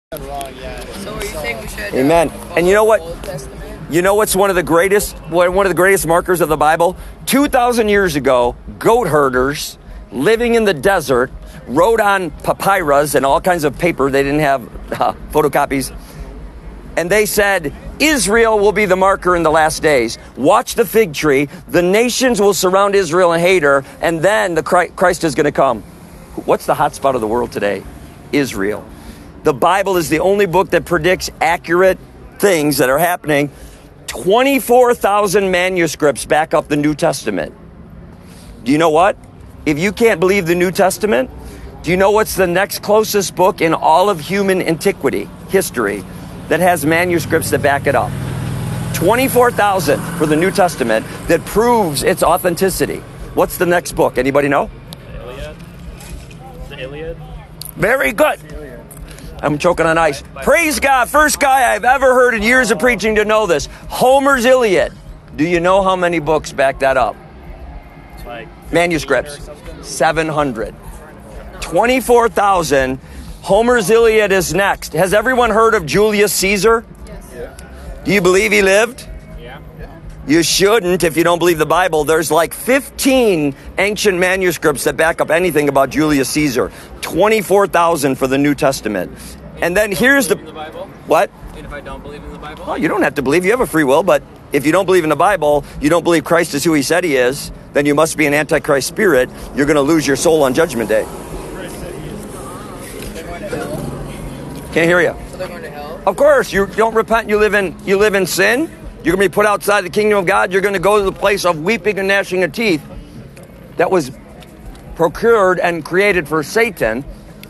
Wrong, yeah. So are you saying we should? Amen. And you know what? Old Testament? You know what's one of the greatest markers of the Bible? 2,000 years ago, goat herders living in the desert wrote on papyrus and all kinds of paper. They didn't have photocopies. And they said, Israel will be the marker in the last days. Watch the fig tree. The nations will surround Israel and hate her. And then the Christ is going to come. What's the hot spot of the world today? Israel. The Bible is the only book that predicts accurate things that are happening. 24,000 manuscripts back up the New Testament. Do you know what? If you can't believe the New Testament, do you know what's the next closest book in all of human antiquity, history, that has manuscripts that back it up? 24,000 for the New Testament that proves its authenticity. What's the next book? Anybody know? The Iliad? The Iliad? Very good. I'm choking on ice. Praise God. First guy I've ever heard in years of preaching to know this. Homer's Iliad. Do you know how many books back that up? Like Manuscripts. 700. 24,000. Homer's Iliad is next. Has everyone heard of Julius Caesar? Yes. Yeah. Do you believe he lived? Yeah. You shouldn't if you don't believe the Bible. There's like 15 ancient manuscripts that back up anything about Julius Caesar. 24,000 for the New Testament. And then here's the Bible? What? And if I don't believe in the Bible? Well, you don't have to believe. You have a free will, but if you don't believe in the Bible, you don't believe Christ is who he said he is, then you must be an Antichrist spirit. You're going to lose your soul on Judgment Day. They're going to hell. Can't hear you. So they're going to hell. Of course, you don't repent. You live in sin. You're going to be put outside the kingdom of God. You're going to go to the place of weeping and gnashing of teeth. That was procured and created for Satan.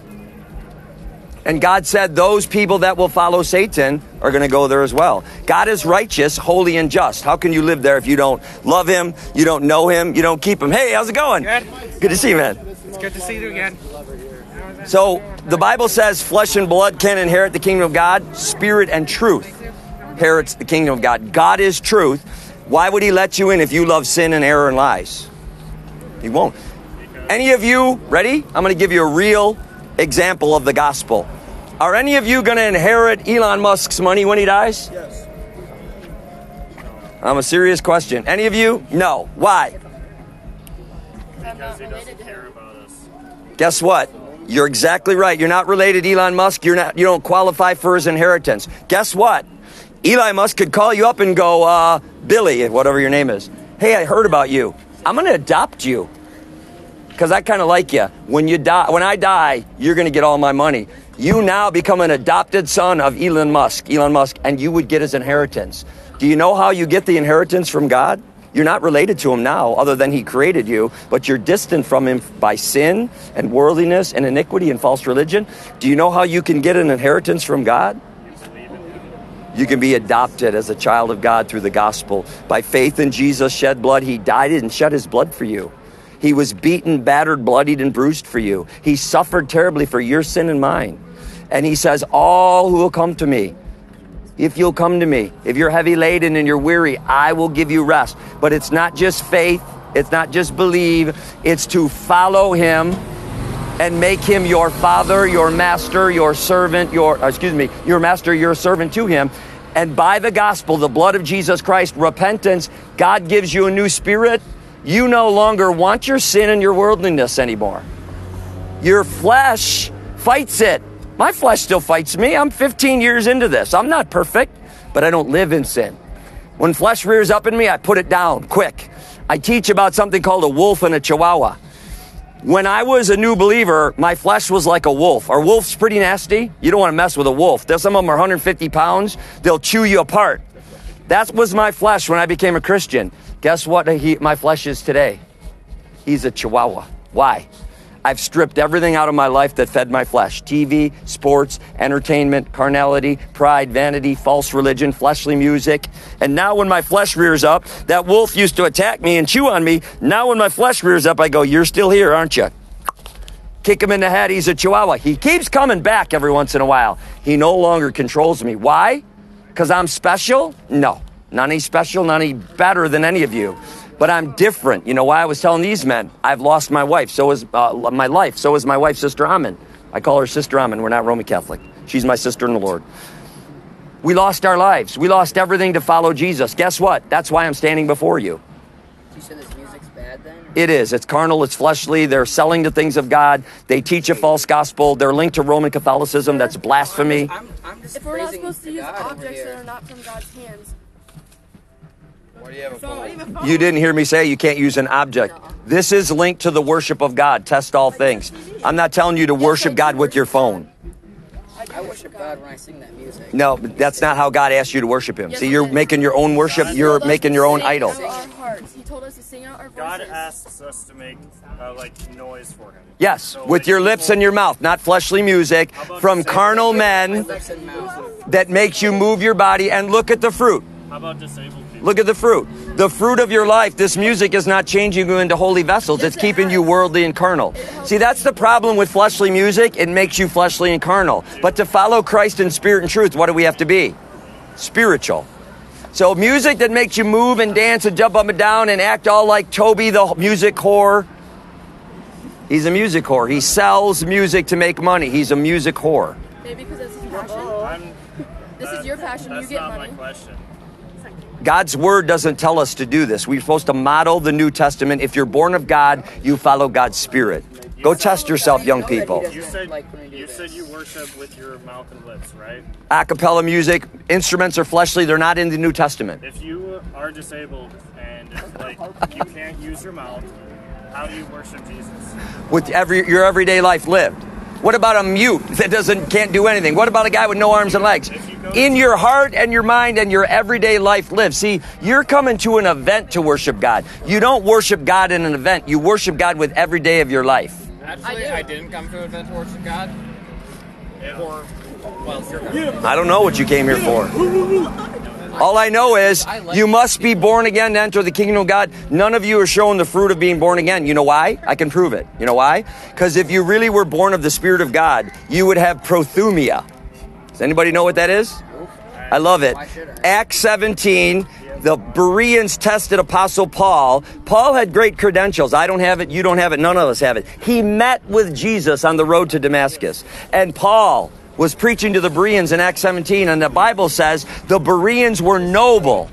And God said those people that will follow Satan are going to go there as well. God is righteous, holy, and just. How can you live there if you don't love him, you don't know him, you don't keep him? Hey, how's it going? Good. Good to see you, man. It's good to see you again. So the Bible says flesh and blood can inherit the kingdom of God. Spirit and truth inherits the kingdom of God. God is truth. Why would he let you in if you love sin and error and lies? He won't. Any of you, ready? I'm going to give you a real example of the gospel. Are any of you going to inherit Elon Musk's money when he dies? Yes. I'm a serious question. Any of you? No. Why? Because he doesn't care about us. Guess what? You're exactly right. You're not related to Elon Musk. You don't qualify for his inheritance. Guess what? Elon Musk could call you up and go, Billy, whatever your name is. Hey, I heard about you. I'm going to adopt you because I kind of like you. When I die, you're going to get all my money. You now become an adopted son of Elon Musk, and you would get his inheritance. Do you know how you get the inheritance from God? You're not related to him now, other than he created you, but you're distant from him by sin and worldliness and iniquity and false religion. Do you know how you can get an inheritance from God? You can be adopted as a child of God through the gospel. By faith in Jesus' shed blood, he died and shed his blood for you. He was beaten, battered, bloodied, and bruised for you. He suffered terribly for your sin and mine. And he says, all who will come to me, if you'll come to me, if you're heavy laden and you're weary, I will give you rest. But it's not just faith. It's not just believe. It's to follow him and make him your father, your master, your servant, your master, your servant to him. And by the gospel, the blood of Jesus Christ, repentance, God gives you a new spirit. You no longer want your sin and your worldliness anymore. Your flesh fights it. My flesh still fights me. I'm 15 years into this. I'm not perfect, but I don't live in sin. When flesh rears up in me, I put it down quick. I teach about something called a wolf and a chihuahua. When I was a new believer, my flesh was like a wolf. Are wolves pretty nasty? You don't want to mess with a wolf. Some of them are 150 pounds. They'll chew you apart. That was my flesh when I became a Christian. Guess what my flesh is today? He's a chihuahua. Why? I've stripped everything out of my life that fed my flesh. TV, sports, entertainment, carnality, pride, vanity, false religion, fleshly music. And now when my flesh rears up, that wolf used to attack me and chew on me. Now when my flesh rears up, I go, you're still here, aren't you? Kick him in the head. He's a chihuahua. He keeps coming back every once in a while. He no longer controls me. Why? Because I'm special? No. Not any special, not any better than any of you. But I'm different. You know why? I was telling these men, I've lost my wife. So is my life. So is my wife, Sister Amen. I call her Sister Amen. We're not Roman Catholic. She's my sister in the Lord. We lost our lives. We lost everything to follow Jesus. Guess what? That's why I'm standing before you. You said this music's bad then? It is. It's carnal. It's fleshly. They're selling the things of God. They teach a false gospel. They're linked to Roman Catholicism. That's blasphemy. I'm just If we're not praising supposed to use God over objects that here. are not from God's hands, Why do you have a phone? You didn't hear me say you can't use an object. This is linked to the worship of God. Test all things. I'm not telling you to worship God with your phone. I worship God when I sing that music. No, that's not how God asked you to worship him. See, you're making your own worship. You're making your own idol. Sing out our hearts. He told us to sing out our God voices. asks us to make like noise for him. Yes, So with when your lips people- and your mouth, not fleshly music from carnal men Lips and mouth. that makes you move your body. And look at the fruit. How about disabled people? Look at the fruit. The fruit of your life. This music is not changing you into holy vessels. It's keeping you worldly and carnal. See, that's the problem with fleshly music. It makes you fleshly and carnal. But to follow Christ in spirit and truth, what do we have to be? Spiritual. So music that makes you move and dance and jump up and down and act all like Toby, the music whore. He's a music whore. He sells music to make money. He's a music whore. Maybe because it's his passion. This is your passion. You That's get not money. my question. God's word doesn't tell us to do this. We're supposed to model the New Testament. If you're born of God, you follow God's spirit. Go test yourself, young people. You said Like when we do you this. said you worship with your mouth and lips, right? A cappella music, instruments are fleshly. They're not in the New Testament. If you are disabled and like you can't use your mouth, how do you worship Jesus? With your everyday life lived. What about a mute that can't do anything? What about a guy with no arms and legs? In your heart and your mind and your everyday life live. See, you're coming to an event to worship God. You don't worship God in an event. You worship God with every day of your life. Actually, I didn't come to an event to worship God. Or, well, I don't know what you came here for. All I know is you must be born again to enter the kingdom of God. None of you are showing the fruit of being born again. You know why? I can prove it. You know why? Because if you really were born of the Spirit of God, you would have prothumia. Does anybody know what that is? I love it. Acts 17, the Bereans tested Apostle Paul. Paul had great credentials. I don't have it. You don't have it. None of us have it. He met with Jesus on the road to Damascus. And Paul was preaching to the Bereans in Acts 17, and the Bible says the Bereans were noble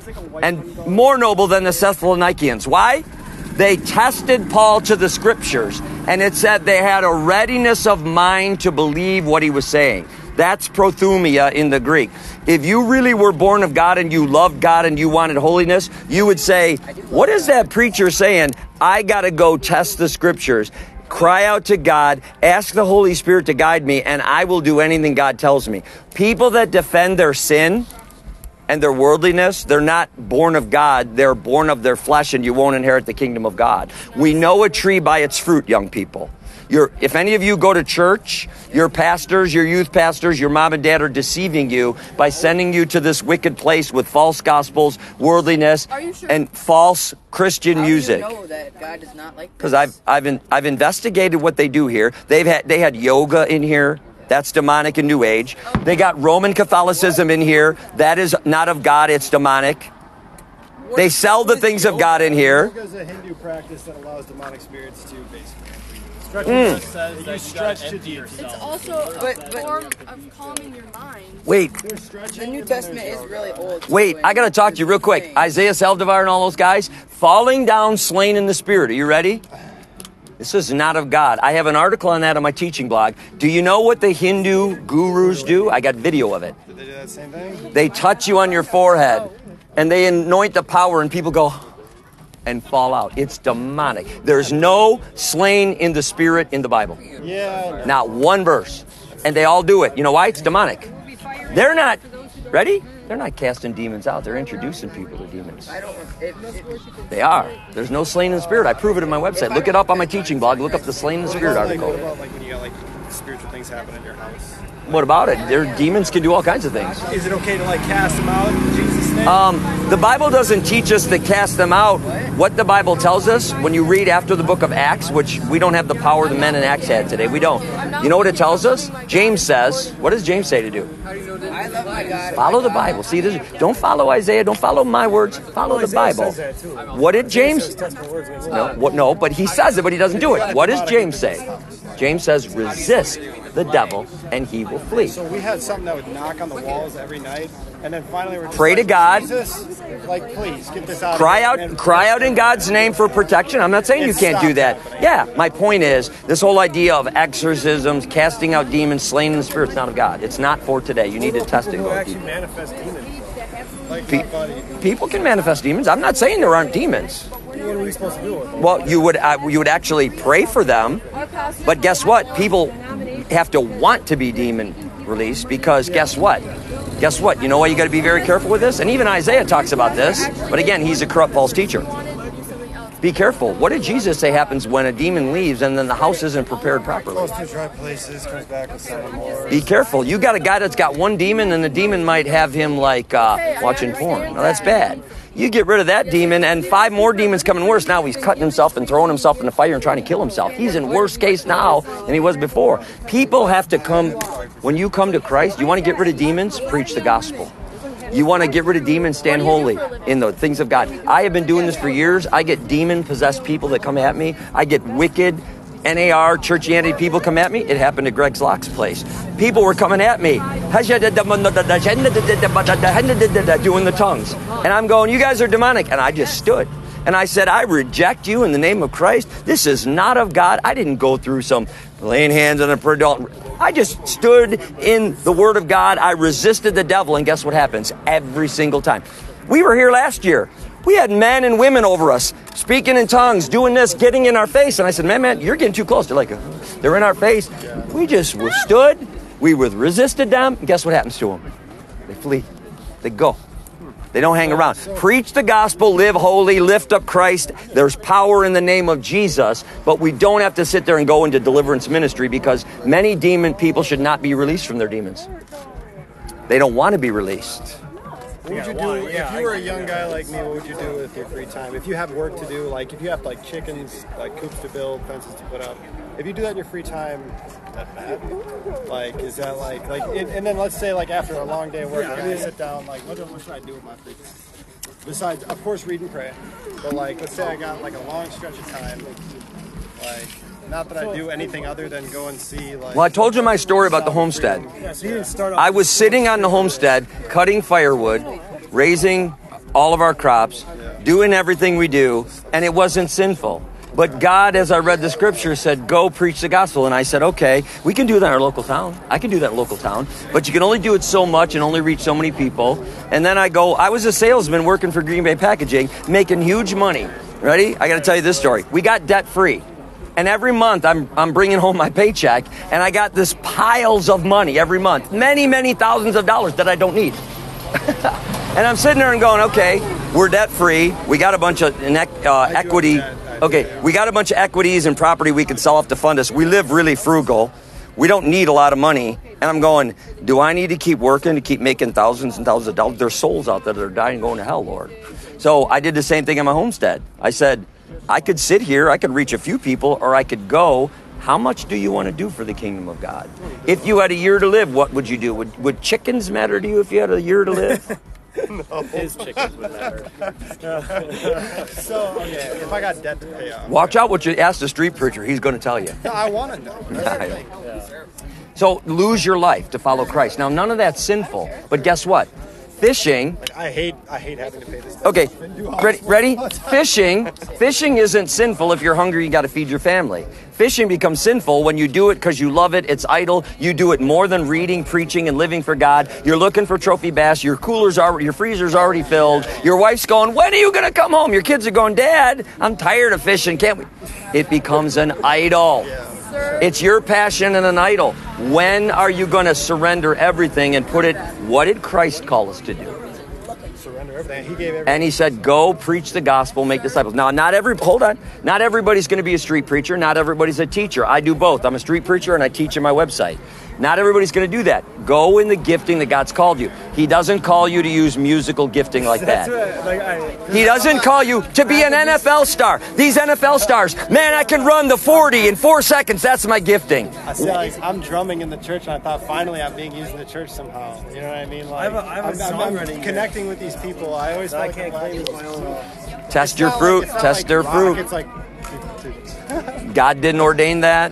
and more noble than the Thessalonians. Why? They tested Paul to the scriptures, and it said they had a readiness of mind to believe what he was saying. That's prothumia in the Greek. If you really were born of God and you loved God and you wanted holiness, you would say, what is that preacher saying? I got to go test the scriptures. Cry out to God, ask the Holy Spirit to guide me, and I will do anything God tells me. People that defend their sin and their worldliness, they're not born of God. They're born of their flesh, and you won't inherit the kingdom of God. We know a tree by its fruit, young people. If any of you go to church, your pastors, your youth pastors, your mom and dad are deceiving you by sending you to this wicked place with false gospels, worldliness, and false Christian music. How do you know that God is not like this? Because I've investigated what they do here. They had yoga in here. That's demonic and New Age. They got Roman Catholicism in here. That is not of God. It's demonic. They sell the things of God in here. Yoga is a Hindu practice that allows demonic spirits to basically stretching just says You that you stretch gotta to empty deep. It's yourself. also a But- form of calming your mind. Wait, The New Testament is really old. wait, I got to talk to you real quick. Isaiah Saldivar and all those guys, falling down slain in the spirit. Are you ready? This is not of God. I have an article on that on my teaching blog. Do you know what the Hindu gurus do? I got video of it. Did they do that same thing? They touch you on your forehead and they anoint the power and people go and fall out. It's demonic. There's no slain in the spirit in the Bible. Yeah. Not one verse. And they all do it. You know why? It's demonic. They're not, ready? They're not casting demons out. They're introducing people to demons. They are. There's no slain in the spirit. I prove it in my website. Look it up on my teaching blog. Look up the slain in the spirit article. What about like when you got like spiritual things happen in your house? What about it? Their demons can do all kinds of things. Is it okay to like cast them out in Jesus' name? The Bible doesn't teach us to cast them out. What the Bible tells us, when you read after the book of Acts, which we don't have the power the men in Acts had today, we don't. You know what it tells us? James says, what does James say to do? I love my God. Follow the Bible. See, don't follow Isaiah. Don't follow my words. Follow the Bible. What did James? No, but he says it, but he doesn't do it. What does James say? James says, resist the devil, and he will flee. So we had something that would knock on the walls every night, and then finally we're just Pray to God. Jesus, like, please get this out. Cry of here, man. cry out in God's name for protection. I'm not saying you can't do that. Yeah, my point is, this whole idea of exorcisms, casting out demons, slaying the spirits, not of God. It's not for today. You need to test it. Who actually manifest demons? Like my buddy. People can manifest demons. I'm not saying there aren't demons. What are we supposed to do with them? Well, you would actually pray for them, but guess what? People have to want to be demon released because guess what? Guess what? You know why you got to be very careful with this? And even Isaiah talks about this, but again, he's a corrupt false teacher. Be careful. What did Jesus say happens when a demon leaves and then the house isn't prepared properly? Goes to dry places, comes back with seven more. Be careful. You got a guy that's got one demon and the demon might have him like watching porn. Now that's bad. You get rid of that demon and 5 more demons coming worse. Now he's cutting himself and throwing himself in the fire and trying to kill himself. He's in worse case now than he was before. People have to come, when you come to Christ, you want to get rid of demons, preach the gospel. You want to get rid of demons, stand holy in the things of God. I have been doing this for years. I get demon-possessed people that come at me. I get wicked NAR, churchianity people come at me. It happened at Greg Slock's place. People were coming at me, doing the tongues. And I'm going, you guys are demonic. And I just stood. And I said, I reject you in the name of Christ. This is not of God. I didn't go through some laying hands on a prayer. I just stood in the Word of God. I resisted the devil. And guess what happens? Every single time. We were here last year. We had men and women over us, speaking in tongues, doing this, getting in our face. And I said, man, you're getting too close. They're like, they're in our face. We just stood. We resisted them. And guess what happens to them? They flee. They go. They don't hang around. Preach the gospel, live holy, lift up Christ. There's power in the name of Jesus, but we don't have to sit there and go into deliverance ministry because many demon people should not be released from their demons. They don't want to be released. What would you do if you were a young guy like me? What would you do with your free time? If you have work to do, like if you have like chickens, like coops to build, fences to put up, if you do that in your free time, is that bad? Like, is that like, and then let's say like after a long day of work, I sit down, like what should I do with my free time? Besides, of course, read and pray. But like, let's say I got like a long stretch of time, like. Not that I do anything other than go and see, like... Well, I told you my story about the homestead. I was sitting on the homestead, cutting firewood, raising all of our crops, doing everything we do, and it wasn't sinful. But God, as I read the scripture, said, go preach the gospel. And I said, okay, we can do that in our local town. I can do that in local town. But you can only do it so much and only reach so many people. And then I was a salesman working for Green Bay Packaging, making huge money. Ready? I got to tell you this story. We got debt-free. And every month I'm bringing home my paycheck, and I got this piles of money every month, many, many thousands of dollars that I don't need. And I'm sitting there and going, okay, we're debt free. We got a bunch of equity. Okay, we got a bunch of equities and property we could sell off to fund us. We live really frugal. We don't need a lot of money. And I'm going, do I need to keep working to keep making thousands and thousands of dollars? There's souls out there that are dying and going to hell, Lord. So I did the same thing in my homestead. I said, I could sit here, I could reach a few people, or I could go. How much do you want to do for the kingdom of God? If you had a year to live, what would you do? Would chickens matter to you if you had a year to live? No. His chickens would matter. So, okay, if I got debt to pay off. Watch out what you ask the street preacher. He's going to tell you. No, I want to know. So lose your life to follow Christ. Now, none of that's sinful. But guess what? Fishing. Like, I hate having to pay this. Okay, ready? Fishing isn't sinful if you're hungry, you got to feed your family. Fishing becomes sinful when you do it because you love it, it's idle. You do it more than reading, preaching, and living for God. You're looking for trophy bass. Your freezer's already filled. Your wife's going, when are you going to come home? Your kids are going, Dad, I'm tired of fishing. Can't we? It becomes an idol. It's your passion and an idol. When are you going to surrender everything and put it, what did Christ call us to do? Surrender everything. He gave everything. And he said, go preach the gospel, make disciples. Now, not everybody's going to be a street preacher. Not everybody's a teacher. I do both. I'm a street preacher and I teach in my website. Not everybody's going to do that. Go in the gifting that God's called you. He doesn't call you to use musical gifting like that. He doesn't call you to be an NFL star. These NFL stars, man, I can run the 40 in 4 seconds. That's my gifting. I see, like, I'm drumming in the church, and I thought finally I'm being used in the church somehow. You know what I mean? Like, I'm connecting with these people. I always feel like I can't claim my own. Test your fruit. Test their fruit. It's like God didn't ordain that.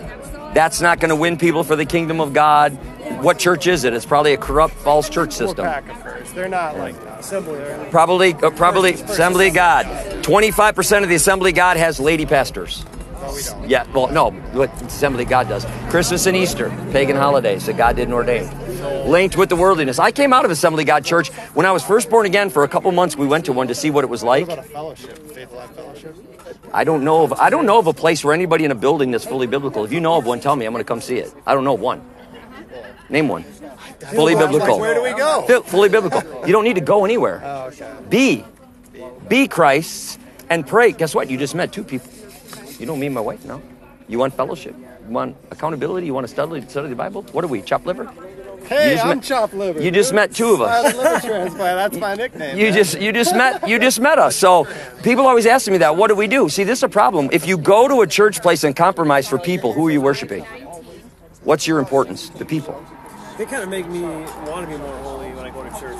That's not going to win people for the kingdom of God. What church is it? It's probably a corrupt, false church system. They're not like Assembly. Probably Assembly of God. 25% of the Assembly of God has lady pastors. No, we don't. Yeah, well, no, what Assembly of God does. Christmas and Easter, pagan holidays that God didn't ordain. Linked with the worldliness. I came out of Assembly of God Church when I was first born again. For a couple months, we went to one to see what it was like. What about a fellowship, Faith Life Fellowship? I don't know of a place where anybody in a building that's fully biblical. If you know of one, tell me. I'm going to come see it. I don't know of one. Name one. Fully biblical. Where do we go? Fully biblical. You don't need to go anywhere. Oh, okay. Be Christ and pray. Guess what? You just met two people. You don't meet my wife, no? You want fellowship? You want accountability? You want to study the Bible? What are we, chopped liver? Hey, I'm chopped liver. You just met two of us. Liver transplant. That's my nickname. You just met us. So people always ask me that. What do we do? See, this is a problem. If you go to a church place and compromise for people, who are you worshiping? What's your importance? The people. They kind of make me want to be more holy when I go to church.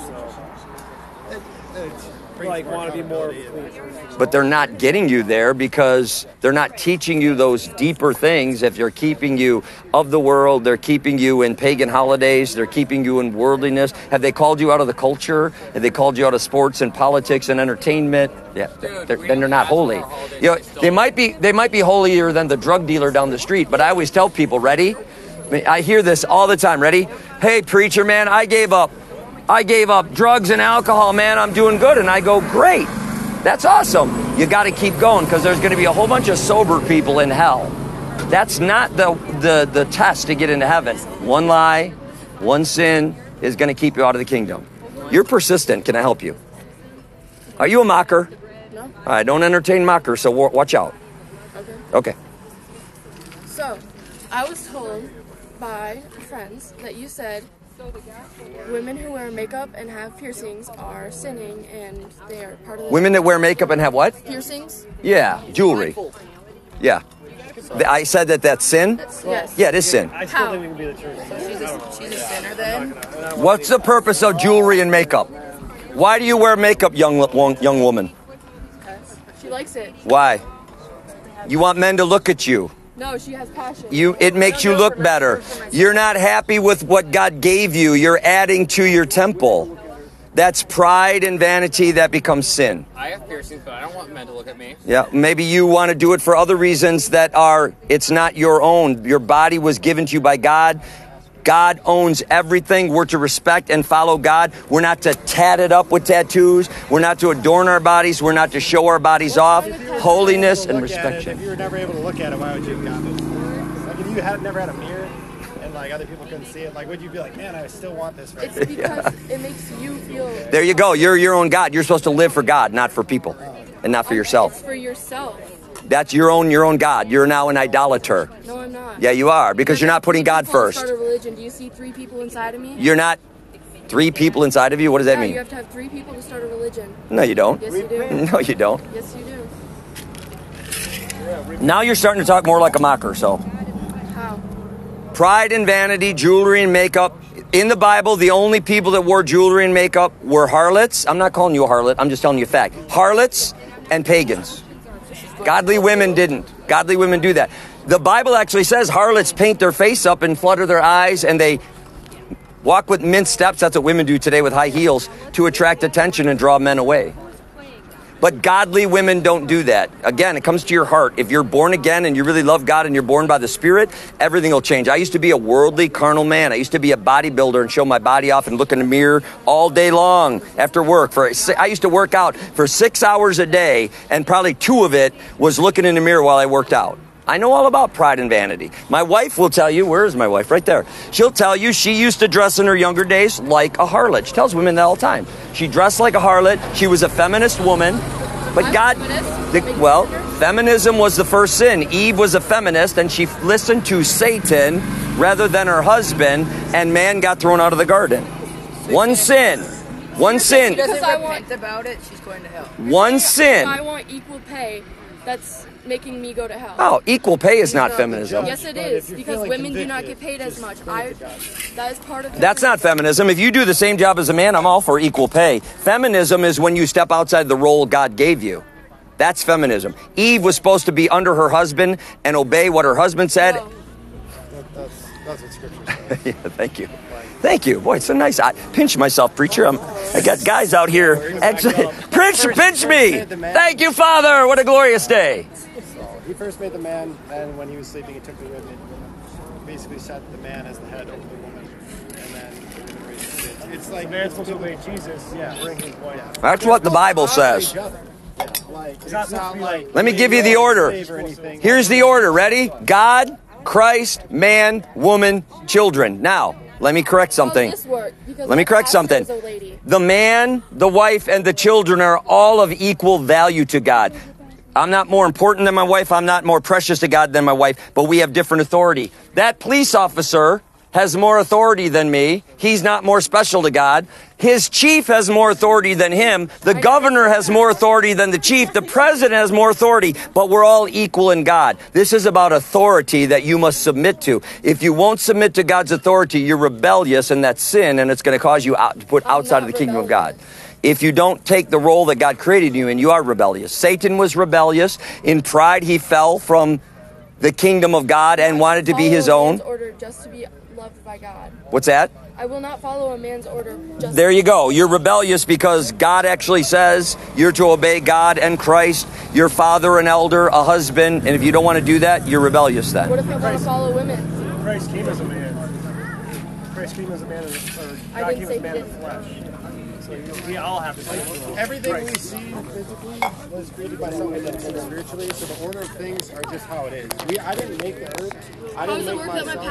So, like, want to be more. But they're not getting you there because they're not teaching you those deeper things. If they're keeping you of the world, they're keeping you in pagan holidays, they're keeping you in worldliness. Have they called you out of the culture? Have they called you out of sports and politics and entertainment? Yeah, then they're not holy. You know, they might be holier than the drug dealer down the street. But I always tell people, ready? I hear this all the time. Ready? Hey, preacher, man, I gave up drugs and alcohol, man. I'm doing good. And I go, great. That's awesome. You got to keep going because there's going to be a whole bunch of sober people in hell. That's not the test to get into heaven. One lie, one sin is going to keep you out of the kingdom. You're persistent. Can I help you? Are you a mocker? No. All right, don't entertain mockers, so watch out. Okay. So, I was told by friends that you said women who wear makeup and have piercings are sinning and they are part of the... Women that wear makeup and have what? Piercings? Yeah, jewelry. Yeah. I said that's sin? Yes. Yeah, it is sin. I still think we can be the church. She's a sinner then? What's the purpose of jewelry and makeup? Why do you wear makeup, young woman? She likes it. Why? You want men to look at you. No, she has passion. It makes you look better. You're not happy with what God gave you. You're adding to your temple. That's pride and vanity that becomes sin. I have piercings, but I don't want men to look at me. Yeah, maybe you want to do it for other reasons it's not your own. Your body was given to you by God. God owns everything. We're to respect and follow God. We're not to tat it up with tattoos. We're not to adorn our bodies. We're not to show our bodies off. Holiness and respect. If you were never able to look at it, why would you have gotten it? Like if you had never had a mirror and like other people couldn't see it, like would you be like, man, I still want this right It's because it makes you feel... There you go. You're your own God. You're supposed to live for God, not for people, and not for yourself. It's for yourself. That's your own God. You're now an idolater. No, I'm not. Yeah, you are, because you're not putting God first. Start a religion. Do you see 3 people inside of me? You're not 3 people inside of you? What does that mean? You have to have 3 people to start a religion. No, you don't. Yes, you do. No, you don't. Yes, you do. Now you're starting to talk more like a mocker, so. How? Pride and vanity, jewelry and makeup. In the Bible, the only people that wore jewelry and makeup were harlots. I'm not calling you a harlot. I'm just telling you a fact. Harlots and pagans. Godly women didn't. Godly women do that. The Bible actually says harlots paint their face up and flutter their eyes, and they walk with minced steps. That's what women do today with high heels to attract attention and draw men away. But godly women don't do that. Again, it comes to your heart. If you're born again and you really love God and you're born by the Spirit, everything will change. I used to be a worldly, carnal man. I used to be a bodybuilder and show my body off and look in the mirror all day long after work. I used to work out for 6 hours a day, and probably 2 of it was looking in the mirror while I worked out. I know all about pride and vanity. My wife will tell you, where is my wife? Right there. She'll tell you she used to dress in her younger days like a harlot. She tells women that all the time. She dressed like a harlot. She was a feminist woman. But God, feminism was the first sin. Eve was a feminist, and she listened to Satan rather than her husband, and man got thrown out of the garden. One sin. One sin. She doesn't repent about it, she's going to hell. One sin. I want equal pay. That's making me go to hell. Oh, equal pay is not feminism. Yes, it is, because women do not get paid as much. That is part of... That's not feminism. If you do the same job as a man, I'm all for equal pay. Feminism is when you step outside the role God gave you. That's feminism. Eve was supposed to be under her husband and obey what her husband said. That's what Scripture says. Yeah, thank you. Thank you. Boy, it's so nice. I pinch myself, preacher. I got guys out here. Pinch me. Thank you, Father. What a glorious day. So he first made the man, and when he was sleeping, he took the rib and basically set the man as the head over the woman. And then the woman raised the kids. It's like... The man's supposed to obey Jesus. Yeah. Bring his wife. Yeah. That's what the Bible says. It's not like... Let me give you the order. Here's the order. Ready? God, Christ, man, woman, children. Now, let me correct something. Let me correct something. The man, the wife, and the children are all of equal value to God. I'm not more important than my wife. I'm not more precious to God than my wife, but we have different authority. That police officer has more authority than me. He's not more special to God. His chief has more authority than him. The governor has more authority than the chief. The president has more authority, but we're all equal in God. This is about authority that you must submit to. If you won't submit to God's authority, you're rebellious, and that's sin, and it's going to cause you to put outside of the kingdom of God. If you don't take the role that God created you in, you are rebellious. Satan was rebellious. In pride, he fell from the kingdom of God and wanted to be his own. Order just to be loved by God. What's that? I will not follow a man's order. There you go. You're rebellious because God actually says you're to obey God and Christ, your father, an elder, a husband. And if you don't want to do that, you're rebellious then. What if I want to follow women? Christ came as a man. Christ came as a man, or God came as a man in the flesh. So we all have to say everything we see physically was created by something that's spiritually. So the order of things are just how it is. I didn't make the earth. I didn't make myself.